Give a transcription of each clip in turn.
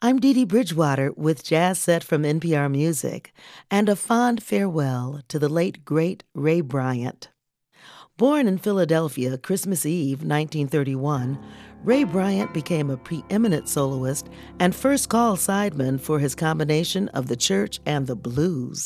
I'm Dee Dee Bridgewater with Jazz Set from NPR Music and a fond farewell to the late, great Ray Bryant. Born in Philadelphia Christmas Eve, 1931, Ray Bryant became a preeminent soloist and first call sideman for his combination of the church and the blues.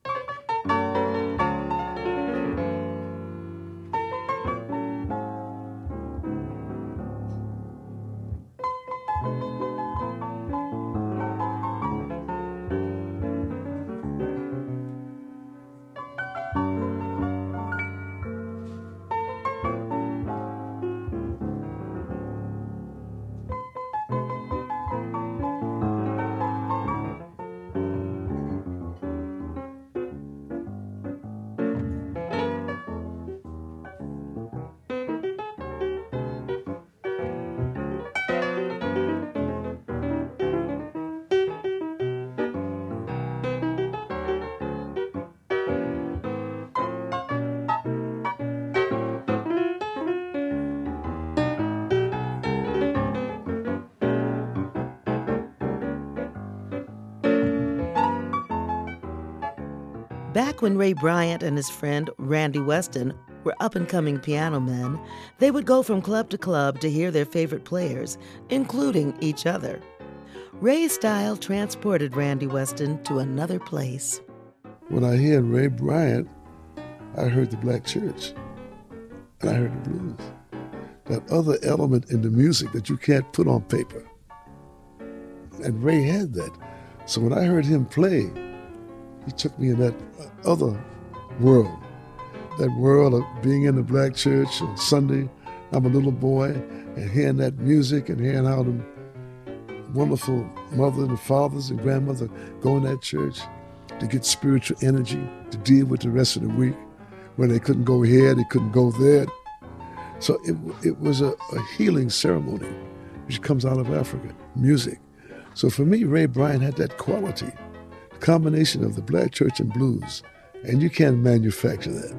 Back when Ray Bryant and his friend Randy Weston were up-and-coming piano men, they would go from club to club to hear their favorite players, including each other. Ray's style transported Randy Weston to another place. When I heard Ray Bryant, I heard the black church, and I heard the blues. That other element in the music that you can't put on paper. And Ray had that. So when I heard him play, he took me in that other world, that world of being in the black church on Sunday. I'm a little boy, and hearing that music and hearing how the wonderful mothers and fathers and grandmothers go in that church to get spiritual energy to deal with the rest of the week, when they couldn't go here, they couldn't go there. So it was a healing ceremony, which comes out of Africa, music. So for me, Ray Bryant had that quality. Combination of the black church and blues, and you can't manufacture that.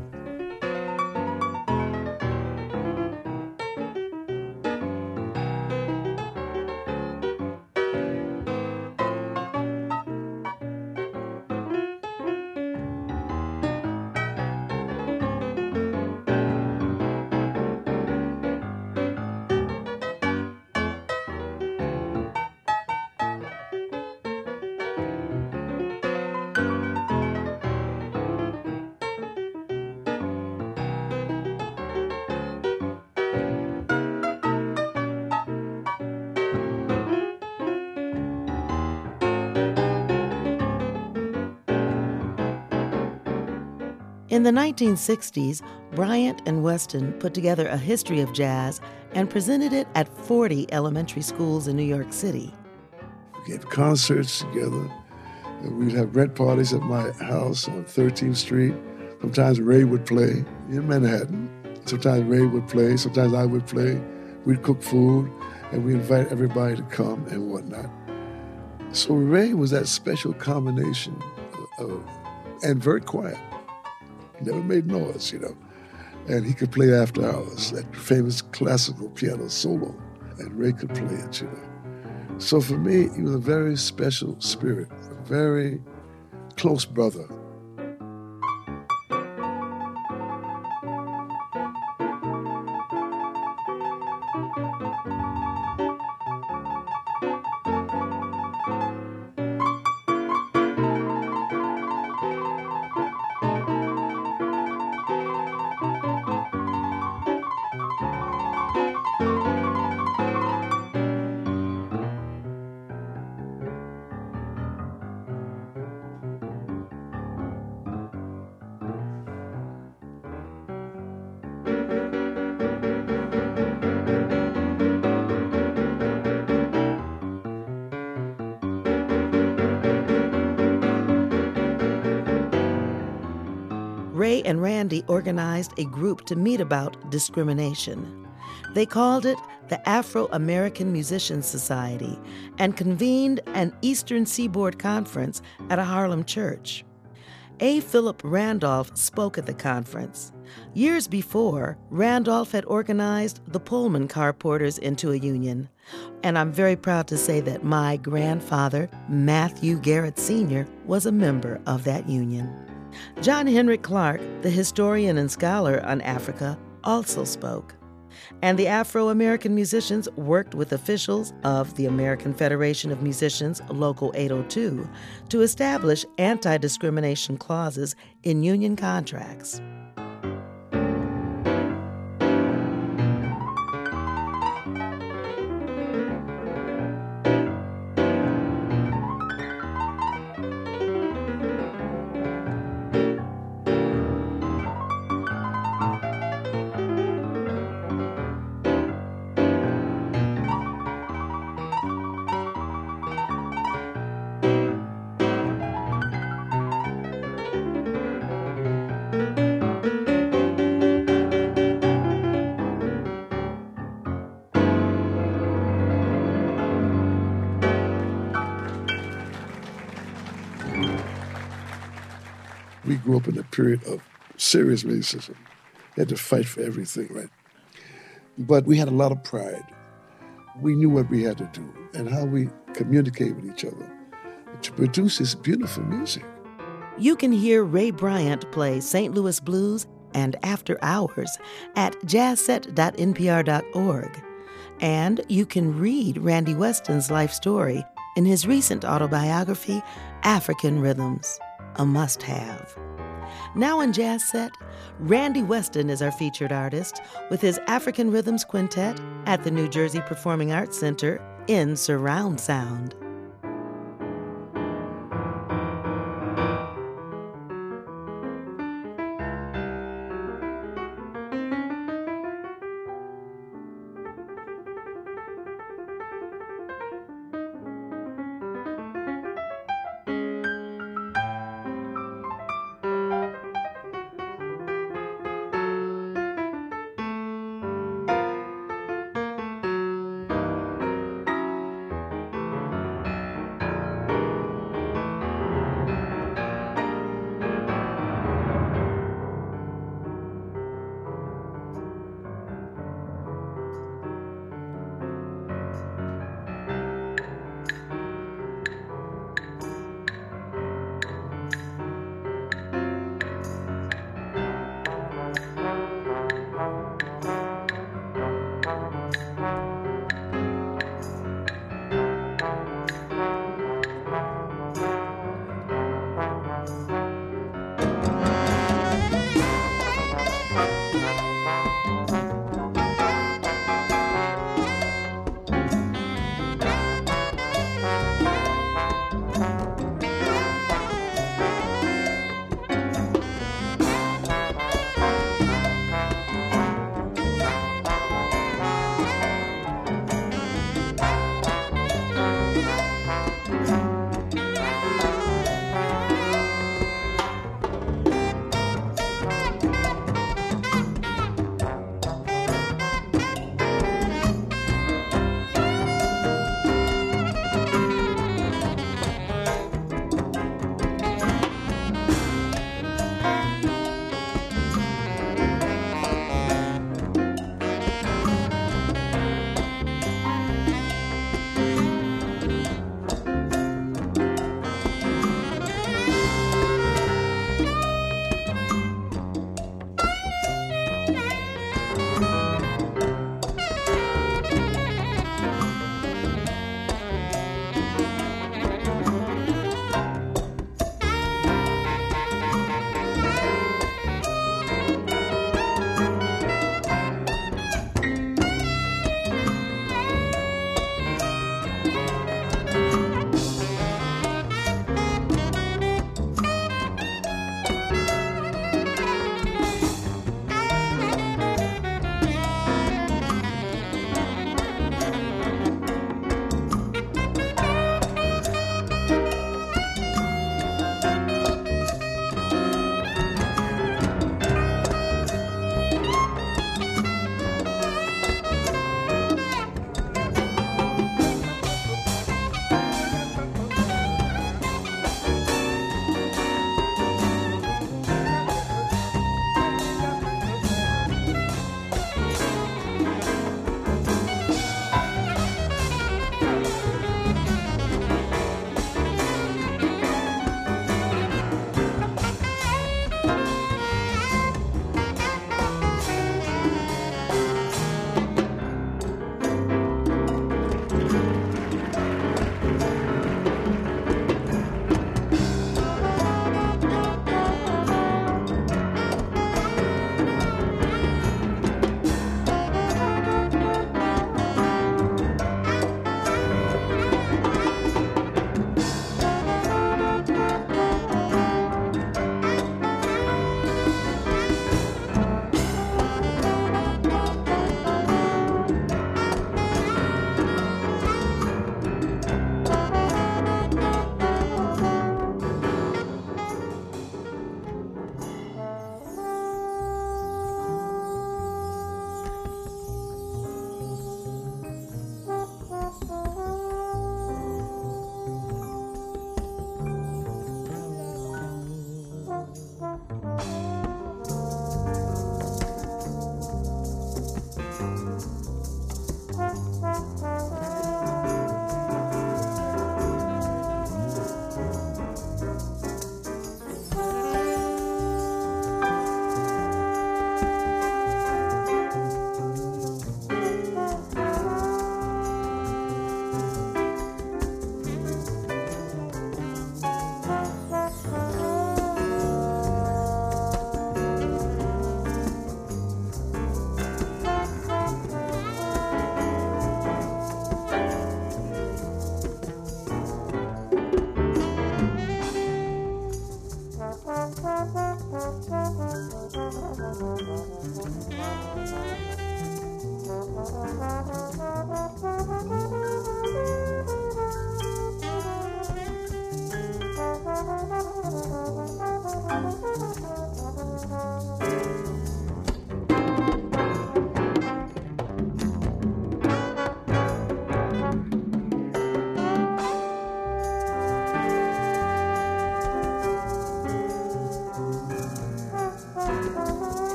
In the 1960s, Bryant and Weston put together a history of jazz and presented it at 40 elementary schools in New York City. We gave concerts together, and we'd have rent parties at my house on 13th Street. Sometimes Ray would play in Manhattan. Sometimes Ray would play, sometimes I would play. We'd cook food, and we'd invite everybody to come and whatnot. So Ray was that special combination and very quiet. He never made noise, and he could play after hours, that famous classical piano solo, and Ray could play it, So for me, he was a very special spirit, a very close brother. Ray and Randy organized a group to meet about discrimination. They called it the Afro-American Musicians Society and convened an Eastern Seaboard Conference at a Harlem church. A. Philip Randolph spoke at the conference. Years before, Randolph had organized the Pullman car porters into a union. And I'm very proud to say that my grandfather, Matthew Garrett Sr., was a member of that union. John Henrik Clarke, the historian and scholar on Africa, also spoke. And the Afro-American musicians worked with officials of the American Federation of Musicians, Local 802, to establish anti-discrimination clauses in union contracts. We grew up in a period of serious racism. We had to fight for everything, right? But we had a lot of pride. We knew what we had to do and how we communicate with each other to produce this beautiful music. You can hear Ray Bryant play St. Louis Blues and After Hours at jazzset.npr.org. And you can read Randy Weston's life story in his recent autobiography, African Rhythms, a must-have. Now in Jazz Set, Randy Weston is our featured artist with his African Rhythms Quintet at the New Jersey Performing Arts Center in surround sound.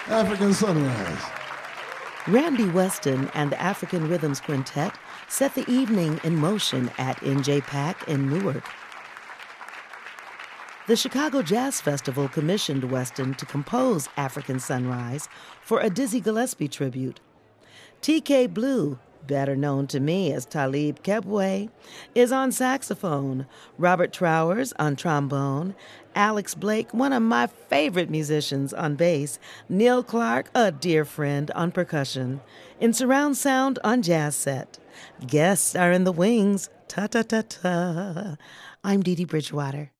African Sunrise. Randy Weston and the African Rhythms Quintet set the evening in motion at NJPAC in Newark. The Chicago Jazz Festival commissioned Weston to compose African Sunrise for a Dizzy Gillespie tribute. T.K. Blue, better known to me as Talib Kebwe, is on saxophone, Robert Trowers on trombone, Alex Blake, one of my favorite musicians, on bass, Neil Clark, a dear friend, on percussion, in surround sound on jazz set. Guests are in the wings, ta-ta-ta-ta. I'm Dee Dee Bridgewater.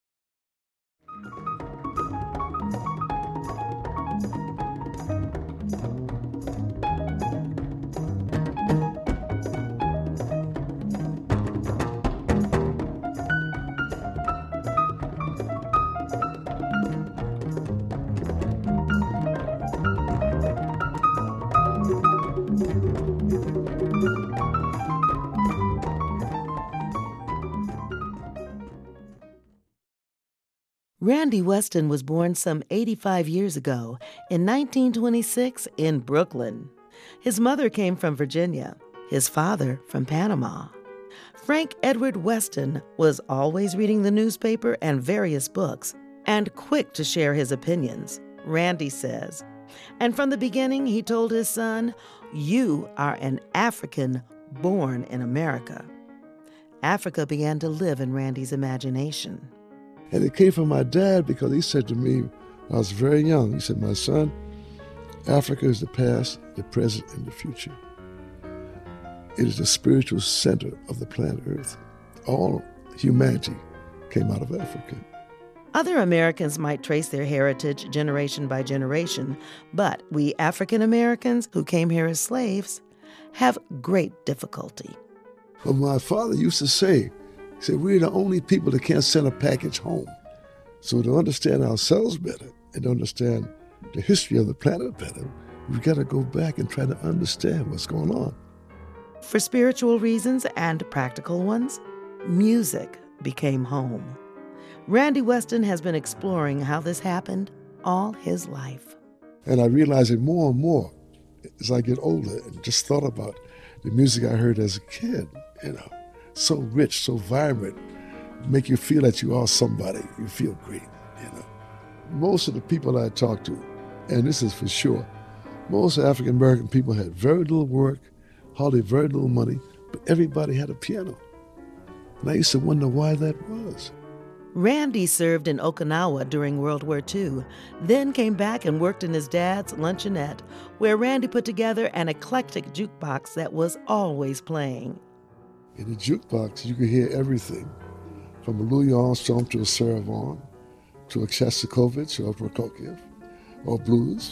Randy Weston was born some 85 years ago in 1926 in Brooklyn. His mother came from Virginia, his father from Panama. Frank Edward Weston was always reading the newspaper and various books, and quick to share his opinions, Randy says. And from the beginning, he told his son, "You are an African born in America." Africa began to live in Randy's imagination. And it came from my dad because he said to me when I was very young, he said, "My son, Africa is the past, the present, and the future. It is the spiritual center of the planet Earth. All humanity came out of Africa." Other Americans might trace their heritage generation by generation, but we African Americans who came here as slaves have great difficulty. Well, my father used to say, he said, "We're the only people that can't send a package home." So to understand ourselves better and to understand the history of the planet better, we've got to go back and try to understand what's going on. For spiritual reasons and practical ones, music became home. Randy Weston has been exploring how this happened all his life. And I realize it more and more as I get older and just thought about the music I heard as a kid, so rich, so vibrant, make you feel that you are somebody. You feel great, Most of the people I talk to, and this is for sure, most African American people had very little work, hardly very little money, but everybody had a piano. And I used to wonder why that was. Randy served in Okinawa during World War II, then came back and worked in his dad's luncheonette, where Randy put together an eclectic jukebox that was always playing. In the jukebox, you could hear everything, from a Louis Armstrong to a Sarah Vaughan, to a Shostakovich or a Prokofiev, or blues,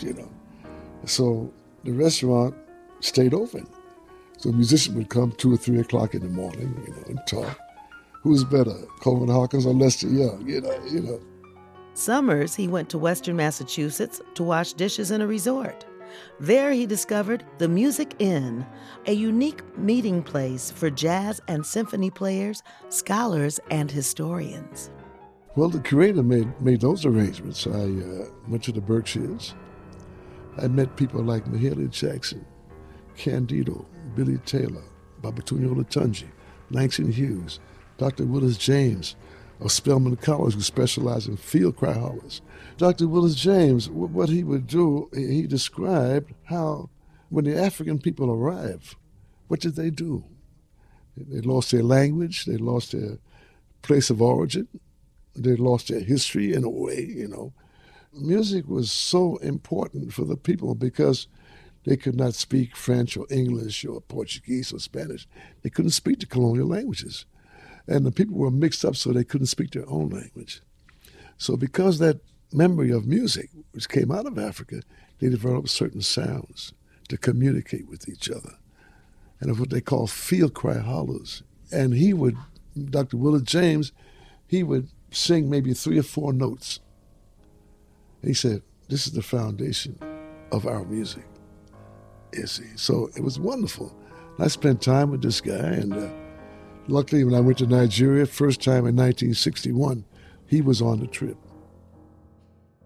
So the restaurant stayed open. So a musician would come 2 or 3 o'clock in the morning, and talk. Who's better, Coleman Hawkins or Lester Young, Summers, he went to Western Massachusetts to wash dishes in a resort. There he discovered the Music Inn, a unique meeting place for jazz and symphony players, scholars, and historians. Well, the curator made those arrangements. I went to the Berkshires. I met people like Mahalia Jackson, Candido, Billy Taylor, Babatunde Olatunji, Langston Hughes, Dr. Willis James of Spelman College, who specialized in field cry hollers. Dr. Willis James, what he would do, he described how when the African people arrived, what did they do? They lost their language, they lost their place of origin, they lost their history in a way, Music was so important for the people because they could not speak French or English or Portuguese or Spanish. They couldn't speak the colonial languages. And the people were mixed up so they couldn't speak their own language. So because that memory of music, which came out of Africa, they developed certain sounds to communicate with each other. And of what they call field cry hollers. And Dr. Willis James, he would sing maybe 3 or 4 notes. And he said, "This is the foundation of our music." You see, so it was wonderful. I spent time with this guy, and luckily, when I went to Nigeria, first time in 1961, he was on the trip.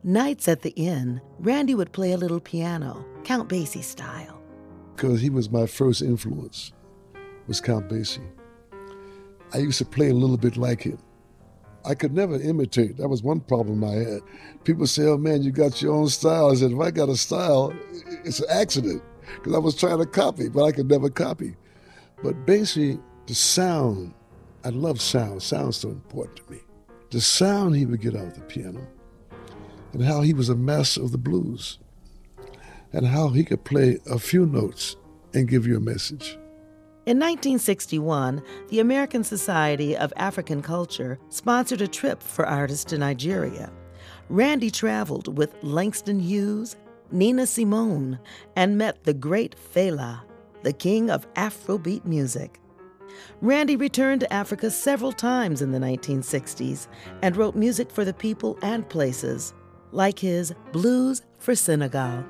Nights at the inn, Randy would play a little piano, Count Basie style. Because he was my first influence, was Count Basie. I used to play a little bit like him. I could never imitate. That was one problem I had. People say, oh man, you got your own style. I said, if I got a style, it's an accident. Because I was trying to copy, but I could never copy. But Basie, the sound, I love sound. Sound's so important to me. The sound he would get out of the piano, and how he was a master of the blues, and how he could play a few notes and give you a message. In 1961, the American Society of African Culture sponsored a trip for artists to Nigeria. Randy traveled with Langston Hughes, Nina Simone, and met the great Fela, the king of Afrobeat music. Randy returned to Africa several times in the 1960s and wrote music for the people and places, like his Blues for Senegal.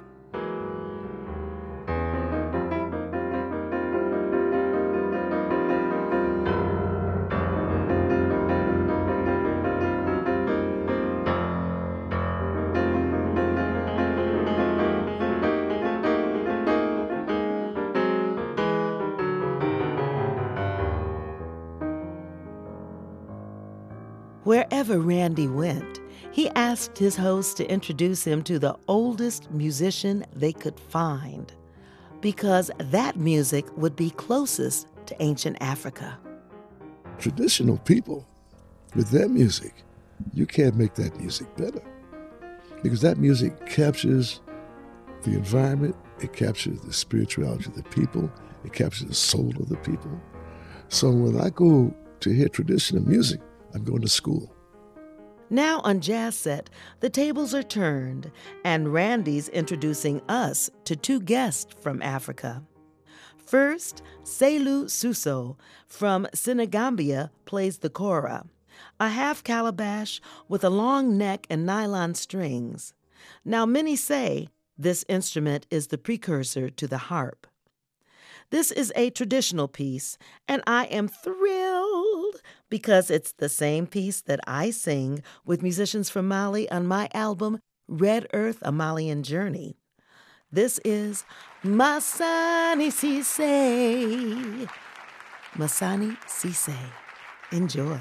Wherever Randy went, he asked his host to introduce him to the oldest musician they could find, because that music would be closest to ancient Africa. Traditional people, with their music, you can't make that music better, because that music captures the environment, it captures the spirituality of the people, it captures the soul of the people. So when I go to hear traditional music, I'm going to school. Now on Jazz Set, the tables are turned, and Randy's introducing us to two guests from Africa. First, Selu Suso from Senegambia plays the kora, a half calabash with a long neck and nylon strings. Now many say this instrument is the precursor to the harp. This is a traditional piece, and I am thrilled because it's the same piece that I sing with musicians from Mali on my album, Red Earth, A Malian Journey. This is Masani Cisse. Masani Cisse. Enjoy.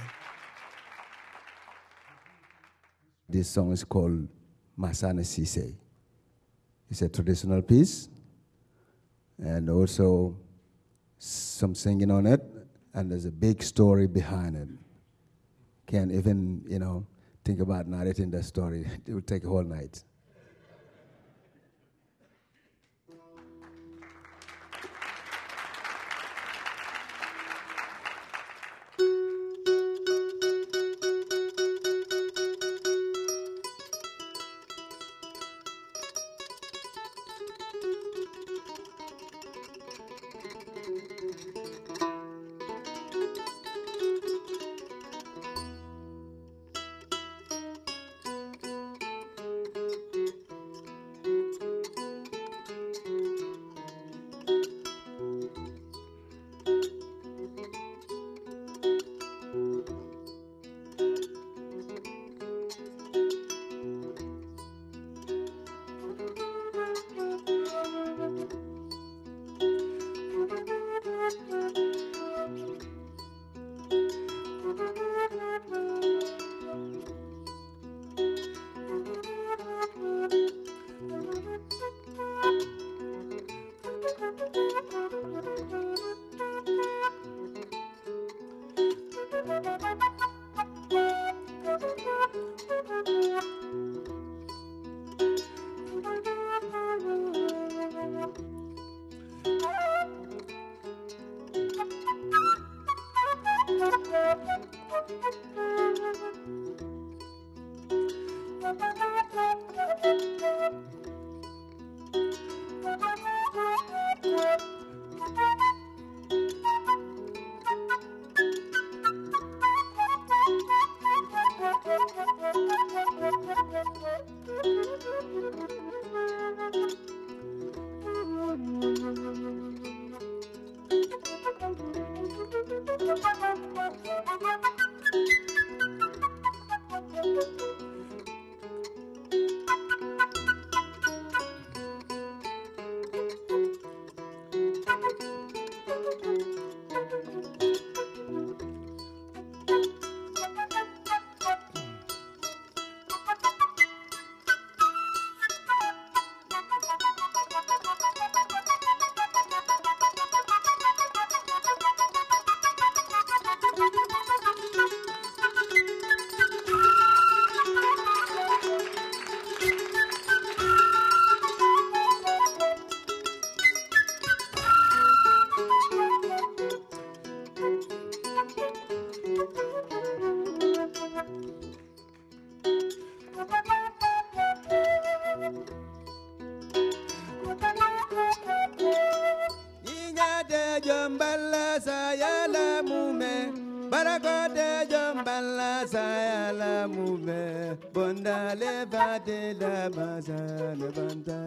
This song is called Masani Cisse. It's a traditional piece, and also some singing on it, and there's a big story behind it. Can't even, think about narrating that story. It would take a whole night. Jombala Sayala Mume, Barakote Jombala Sayala Mume, Bonda Levate La Mazana Banda.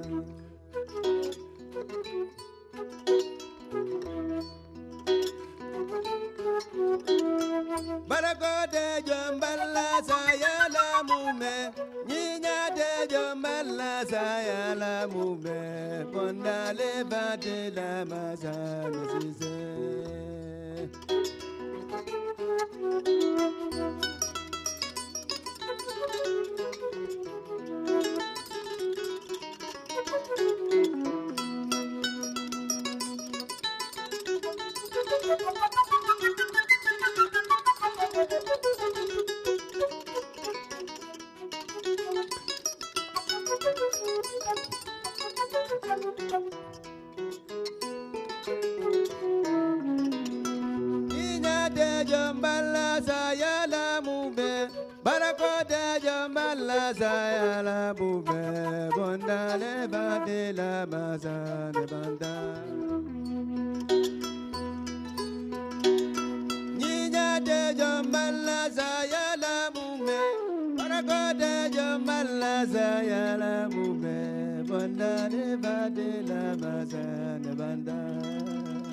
Barakote Jombala Sayala Mume, Nina de Jombala Sayala Mume, Bonda Levate La Mazana Sise. Nina de Jombala Sayala Mume, Barakote Jombala Sayala Mume, Bonda Levate La Mazana Banda. Nina de Jombala Sayala Mume, Barakote Jombala Sayala Mume, Bonda Levate La Mazana Banda.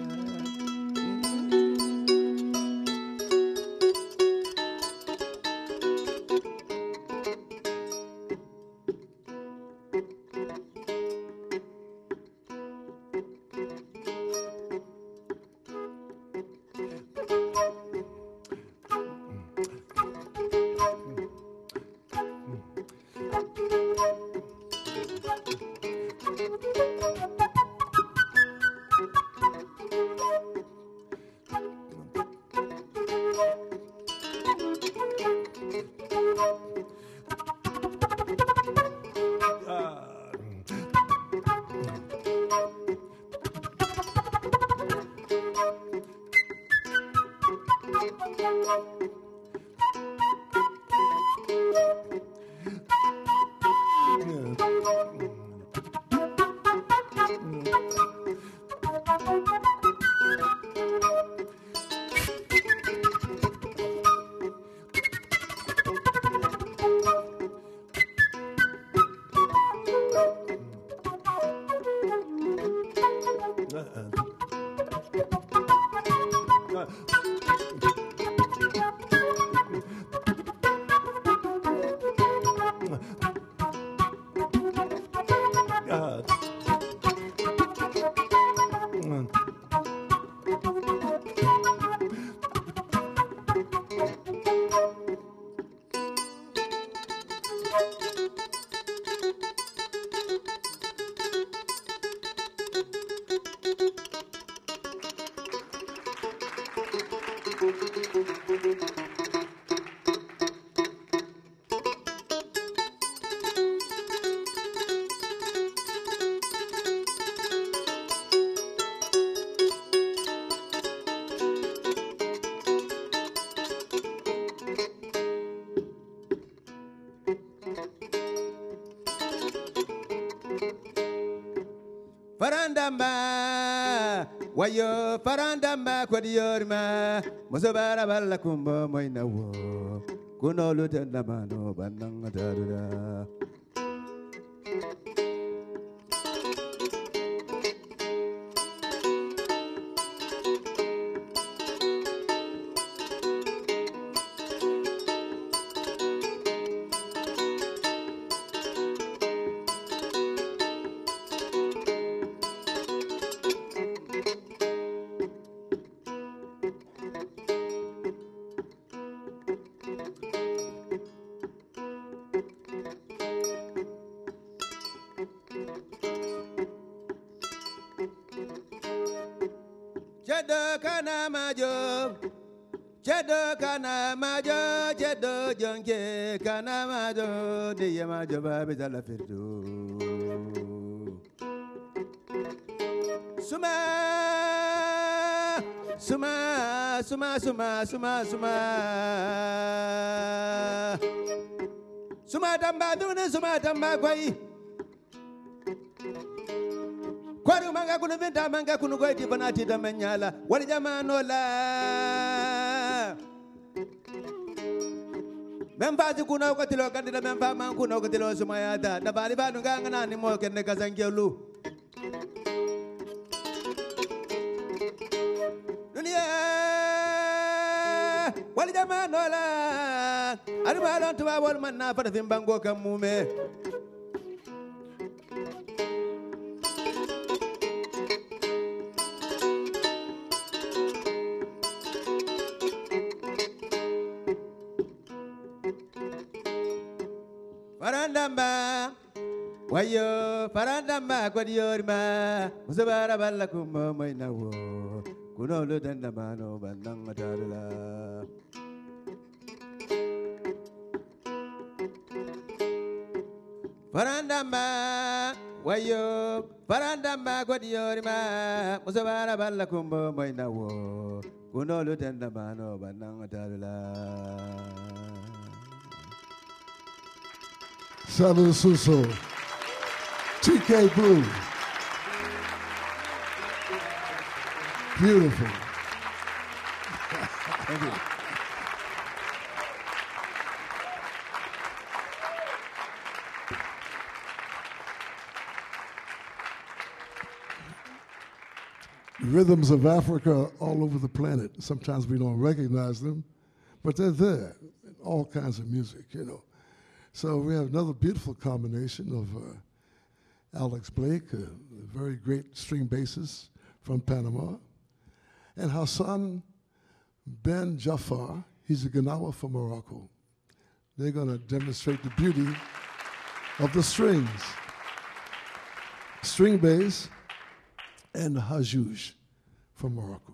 Farandamba, wayo farandamba kwa diorma, musabara bala kumba moina wo, kuno lutenda mano bananga darura. Chedo kana majo, chedo kana majo, chedo jonke kana majo, diye majo babi zala firdu. Suma, suma, suma, suma, suma, suma. Suma tamba dune, suma tamba kwai. Kwaru manga kunu vinta manga kunu goiti banati da menyala. Wali jamano la. Memfazi kuna ukatilo kandida memfa man kuna ukatilo sumayata. Dabali banu gangana ni mo kenne kazangelu. Dunia wali jamano la. Ariba don tuwa wal manna fada fimbango kamume. Parandamba, wayo, parandamba, kwadiorima, musabara balla kumma mainawo, kunolo dandamano bandang matala. Parandamba, wayo, parandamba, kwadiorima, musabara balla kumma mainawo, kunolo dandamano bandang matala. Salu Suso, TK Blue. Beautiful. Thank you. Rhythms of Africa are all over the planet. Sometimes we don't recognize them, but they're there in all kinds of music, you know. So we have another beautiful combination of Alex Blake, a very great string bassist from Panama, and Hassan Ben Jafar, he's a Ganawa from Morocco. They're going to demonstrate the beauty of the strings, string bass, and Hajouj from Morocco.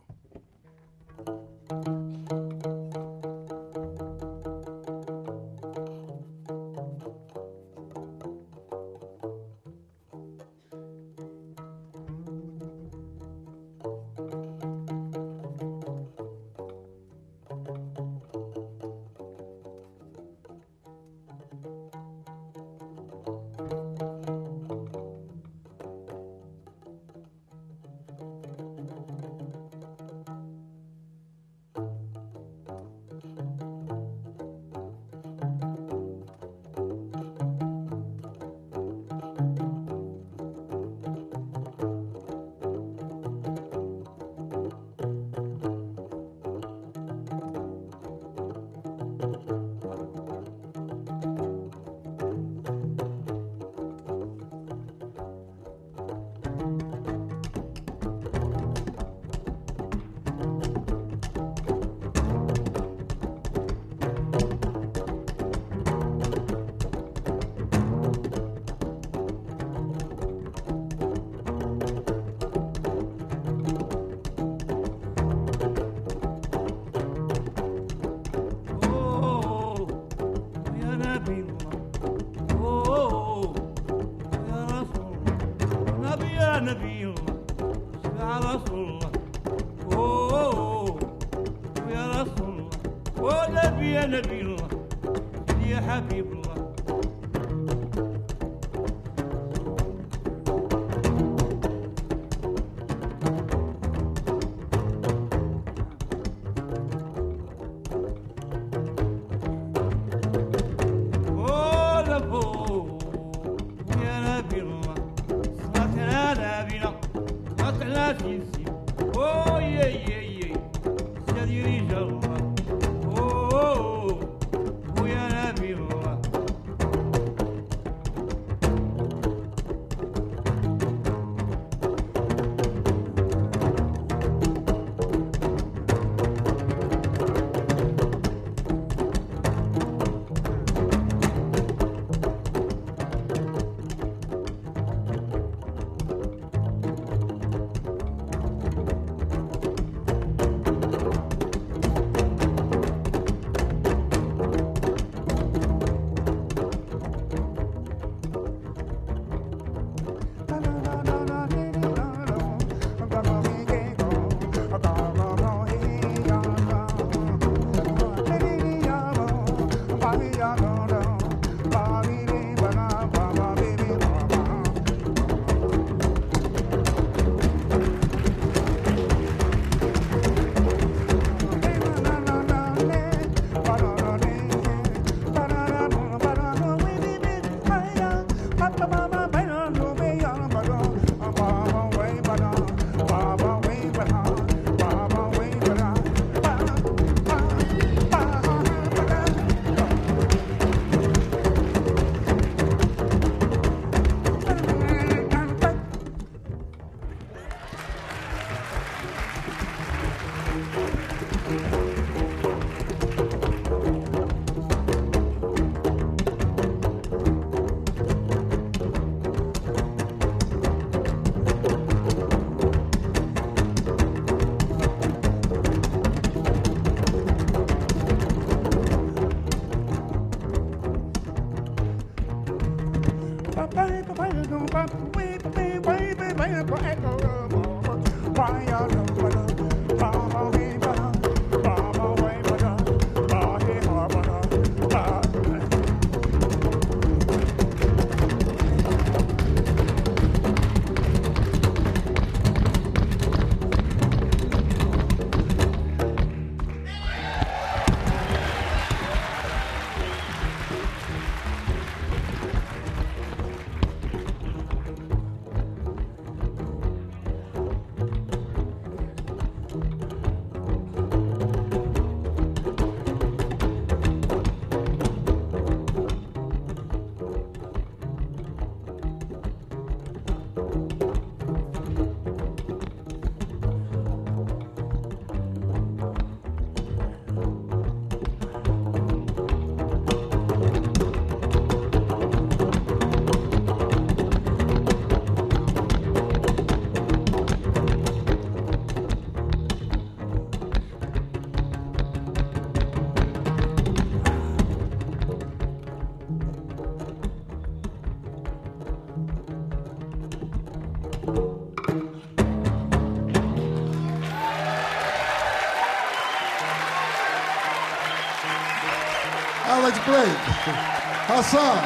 Alex Blake, Hassan.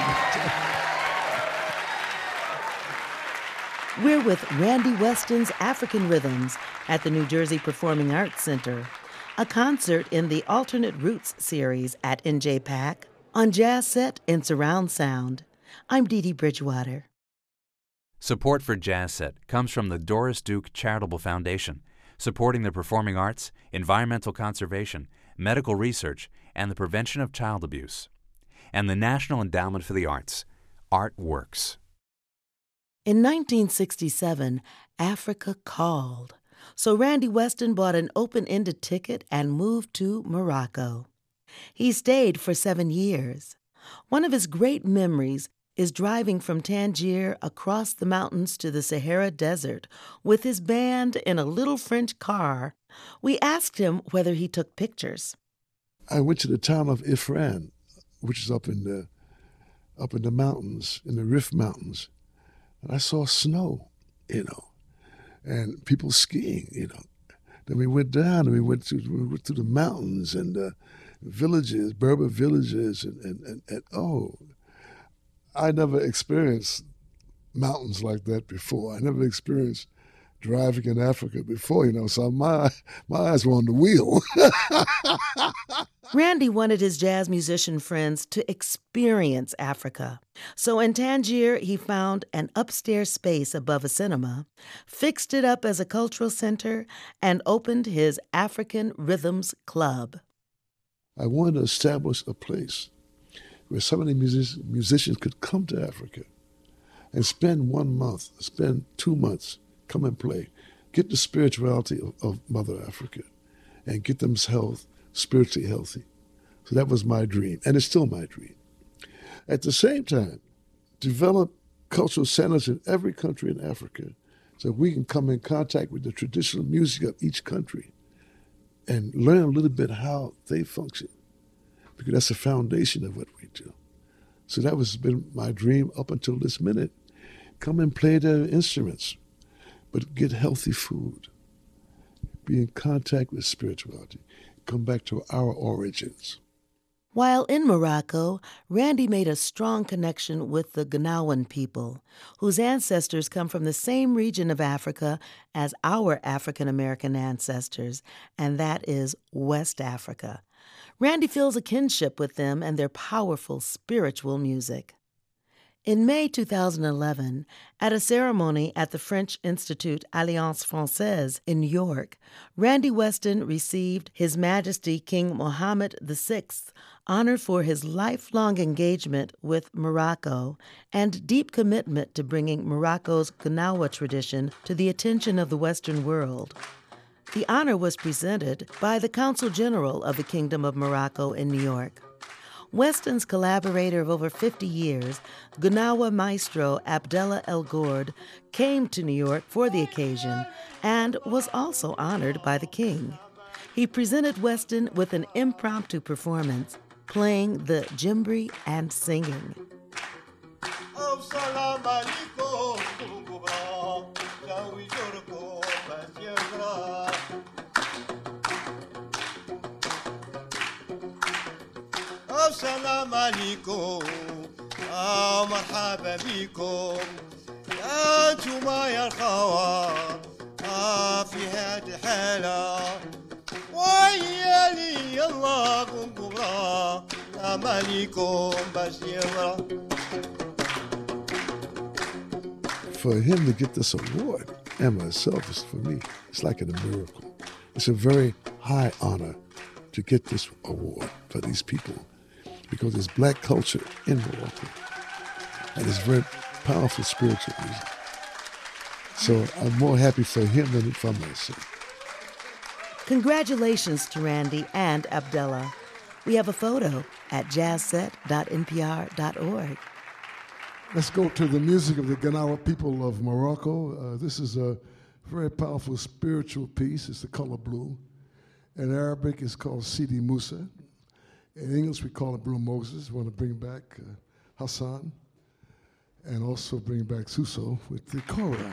We're with Randy Weston's African Rhythms at the New Jersey Performing Arts Center, a concert in the Alternate Roots series at NJPAC on Jazz Set in Surround Sound. I'm Dee Dee Bridgewater. Support for Jazz Set comes from the Doris Duke Charitable Foundation, supporting the performing arts, environmental conservation, medical research, and the prevention of child abuse. And the National Endowment for the Arts, ArtWorks. In 1967, Africa called, so Randy Weston bought an open-ended ticket and moved to Morocco. He stayed for 7 years. One of his great memories is driving from Tangier across the mountains to the Sahara Desert with his band in a little French car. We asked him whether he took pictures. I went to the town of Ifrane, which is up in the mountains, in the Rif Mountains, and I saw snow, and people skiing, Then we went down and we went through the mountains and villages, Berber villages, and I never experienced mountains like that before. I never experienced driving in Africa before, so my eyes were on the wheel. Randy wanted his jazz musician friends to experience Africa. So in Tangier, he found an upstairs space above a cinema, fixed it up as a cultural center, and opened his African Rhythms Club. I wanted to establish a place where some of the musicians could come to Africa and spend 1 month, spend 2 months, come and play, get the spirituality of Mother Africa, and get themselves spiritually healthy. So that was my dream, and it's still my dream. At the same time, develop cultural centers in every country in Africa so we can come in contact with the traditional music of each country and learn a little bit how they function, because that's the foundation of what we do. So that has been my dream up until this minute. Come and play their instruments, but get healthy food, be in contact with spirituality, come back to our origins. While in Morocco, Randy made a strong connection with the Gnawan people, whose ancestors come from the same region of Africa as our African-American ancestors, and that is West Africa. Randy feels a kinship with them and their powerful spiritual music. In May 2011, at a ceremony at the French Institute Alliance Française in New York, Randy Weston received His Majesty King Mohammed VI honor for his lifelong engagement with Morocco and deep commitment to bringing Morocco's Gnawa tradition to the attention of the Western world. The honor was presented by the Consul General of the Kingdom of Morocco in New York. Weston's collaborator of over 50 years, Gnawa maestro Abdallah El Gourd, came to New York for the occasion and was also honored by the king. He presented Weston with an impromptu performance, playing the djembe and singing. أو سلام عليكم كبرى جاوي جوركم بس يقرا أو سلام عليكم مرحبا بكم يا انتم يا الخوار في هذه الحالة ويا لي الله كبرى أماليكم بس يقرا. For him to get this award and myself is, for me, it's like a miracle. It's a very high honor to get this award for these people because it's black culture in Morocco and it's very powerful spiritual music. So I'm more happy for him than for myself. Congratulations to Randy and Abdullah. We have a photo at jazzset.npr.org. Let's go to the music of the Ganawa people of Morocco. This is a very powerful spiritual piece. It's the color blue. In Arabic, it's called Sidi Musa. In English, we call it Blue Moses. We want to bring back Hassan and also bring back Suso with the Kora.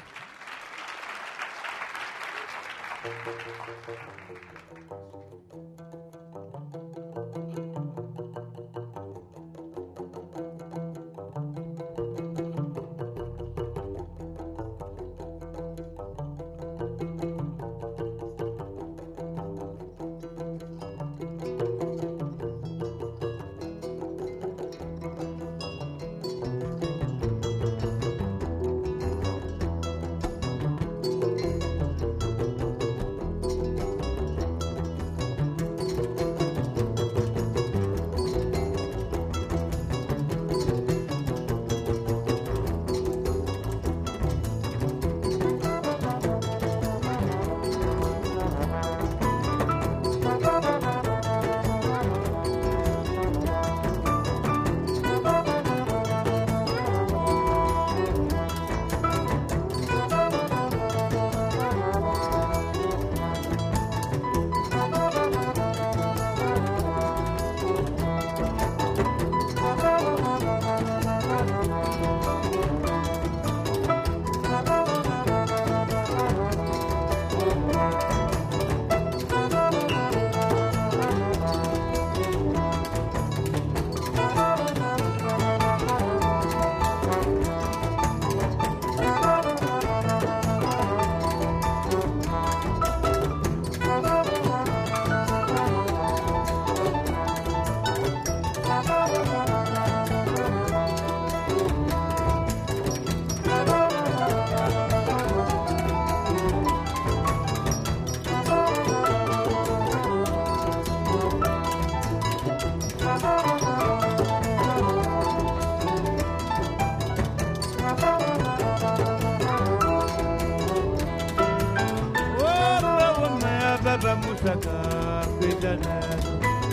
بابا مسكر في جنات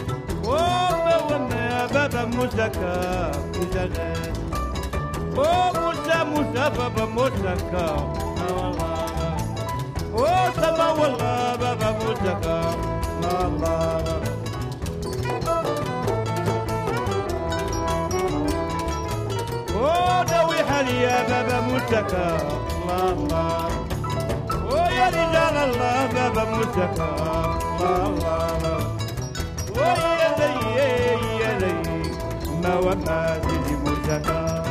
وما يا بابا مسكر في جنات موسى بابا مسكر والله وسما والله بابا مسكر الله ودوي حالي يا بابا مسكر الله ويا رجال الله بابا مسكر الله ويا لي ما وما سيدي مسكر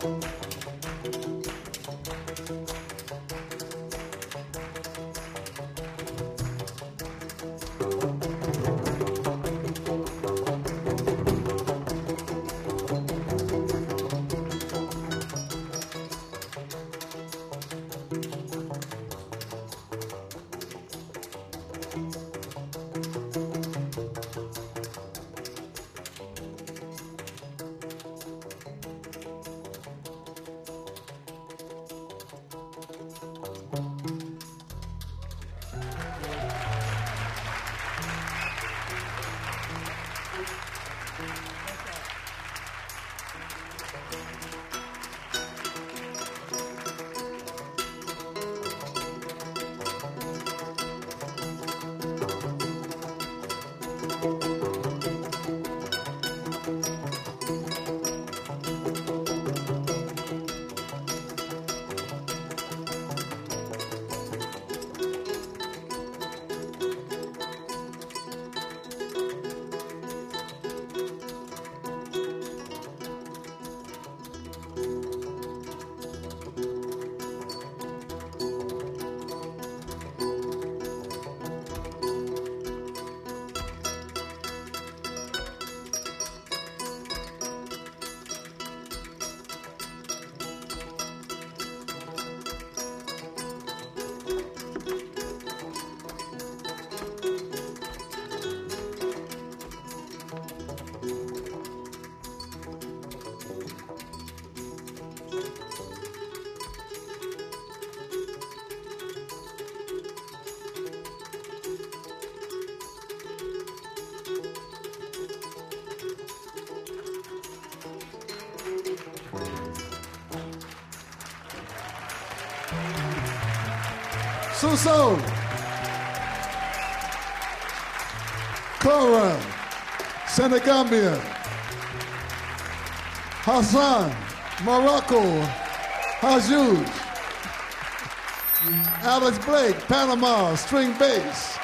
Suso, Cora, Senegambia, Hassan, Morocco, Hajouj, Alex Blake, Panama, string bass,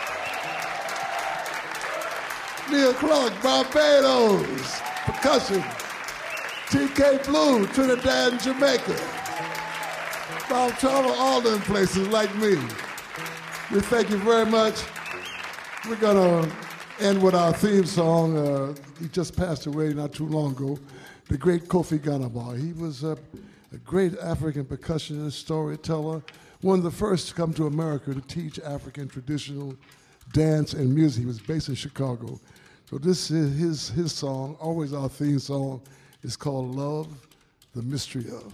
Neil Clark, Barbados, percussion, TK Blue, Trinidad and Jamaica, Bob Charles, all them places like me. We thank you very much. We're going to end with our theme song. He just passed away not too long ago, the great Kofi Ganabar. He was a great African percussionist, storyteller, one of the first to come to America to teach African traditional dance and music. He was based in Chicago. So this is his song, always our theme song. It's called Love, the Mystery of.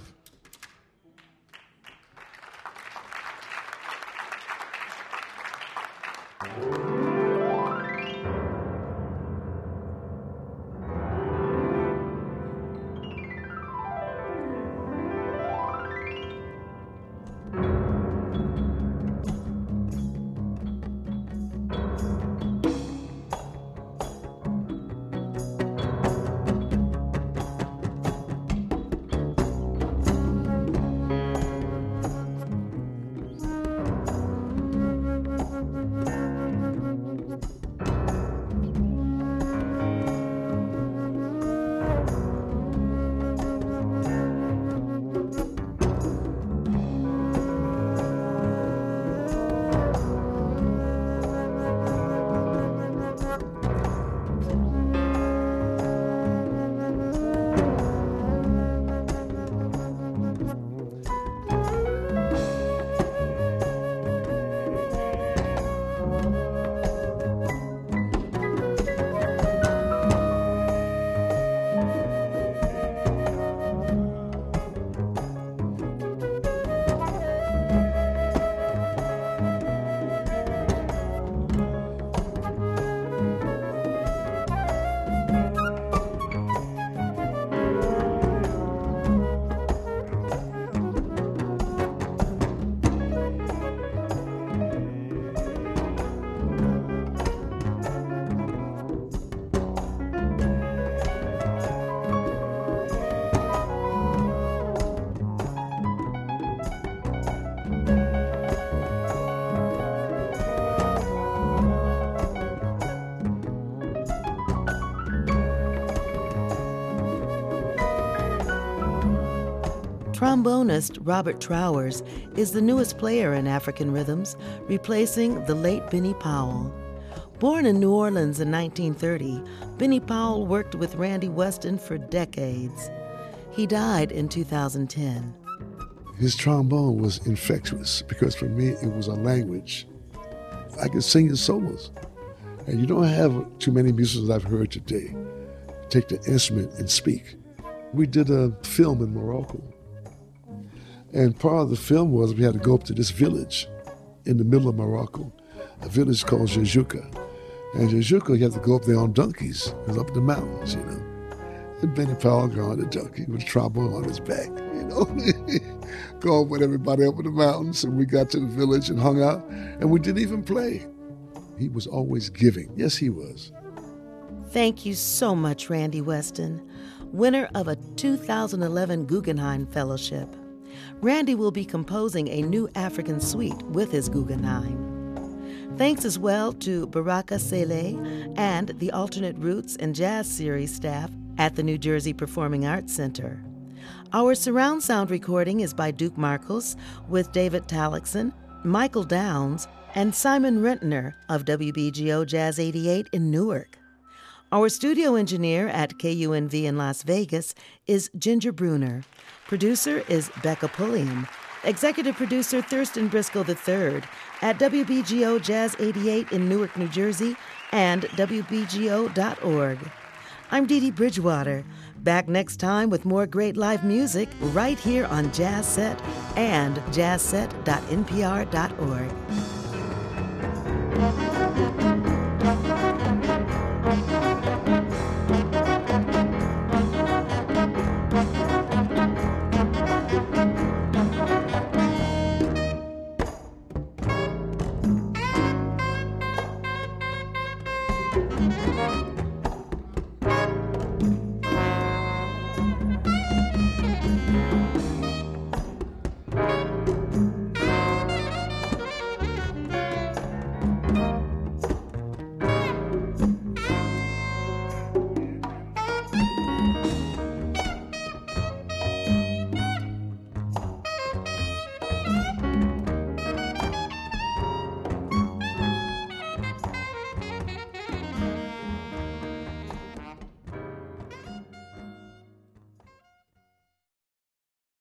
Trombonist Robert Trowers is the newest player in African rhythms, replacing the late Benny Powell. Born in New Orleans in 1930, Benny Powell worked with Randy Weston for decades. He died in 2010. His trombone was infectious because for me it was a language. I could sing his solos. And you don't have too many musicians I've heard today take the instrument and speak. We did a film in Morocco. And part of the film was we had to go up to this village in the middle of Morocco, a village called Jejuka. And Jejuka, you have to go up there on donkeys. It was up in the mountains, you know. And Benny Powell got on the donkey with a trombone on his back, you know. Going with everybody up in the mountains, and we got to the village and hung out, and we didn't even play. He was always giving. Yes, he was. Thank you so much, Randy Weston, winner of a 2011 Guggenheim Fellowship. Randy will be composing a new African suite with his Guggenheim. Thanks as well to Baraka Saleh and the Alternate Roots and Jazz Series staff at the New Jersey Performing Arts Center. Our surround sound recording is by Duke Marcos with David Talixon, Michael Downs, and Simon Rentner of WBGO Jazz 88 in Newark. Our studio engineer at KUNV in Las Vegas is Ginger Bruner. Producer is Becca Pulliam. Executive producer Thurston Briscoe III at WBGO Jazz 88 in Newark, New Jersey, and WBGO.org. I'm Dee Dee Bridgewater, back next time with more great live music right here on Jazz Set and jazzset.npr.org.